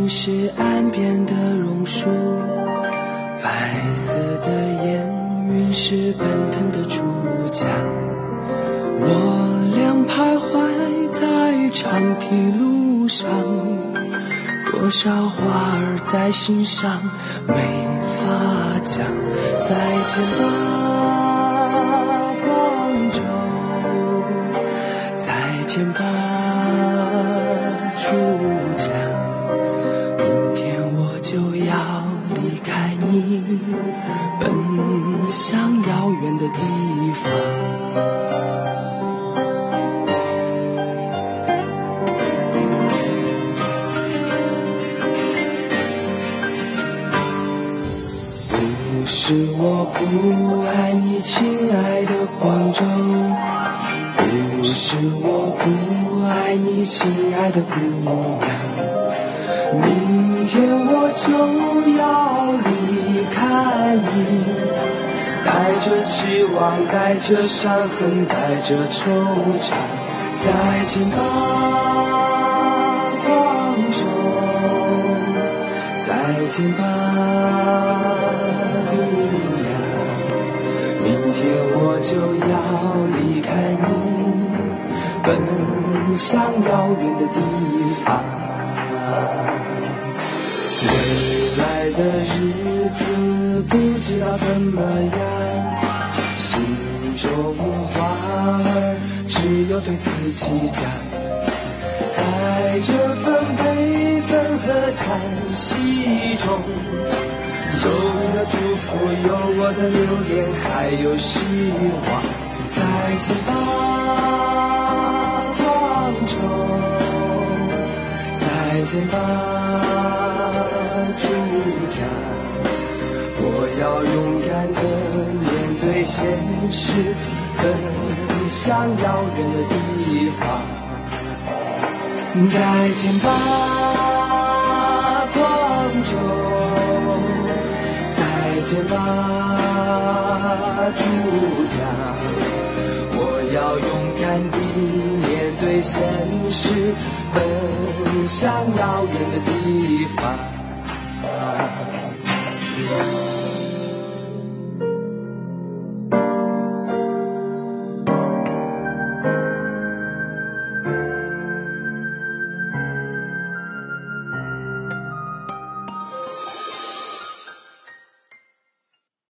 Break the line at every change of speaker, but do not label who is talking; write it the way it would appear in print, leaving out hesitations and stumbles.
明是岸边的榕树，白色的烟云是奔腾的珠江。我俩徘徊在长堤路上，多少话儿在心上没法讲。再见吧广州，再见吧珠江，明天我就要离开你，奔向遥远的地方。不是我不爱你，亲爱的广州，不是我不爱你，亲爱的姑娘。明天我就要离开你，带着期望，带着伤痕，带着惆怅。再见吧广州，再见吧姑娘，明天我就要离开你，奔向遥远的地方。未来的日子不知道怎么样，心中话儿只有对自己讲。在这份悲愤和叹息中，有你的祝福，有我的留恋，还有希望。再见吧广州，再见吧珠江，我要勇敢地面对现实，奔向遥远的地方。再见吧广州，再见吧珠江，我要勇敢地面对现实，奔向遥远的地方。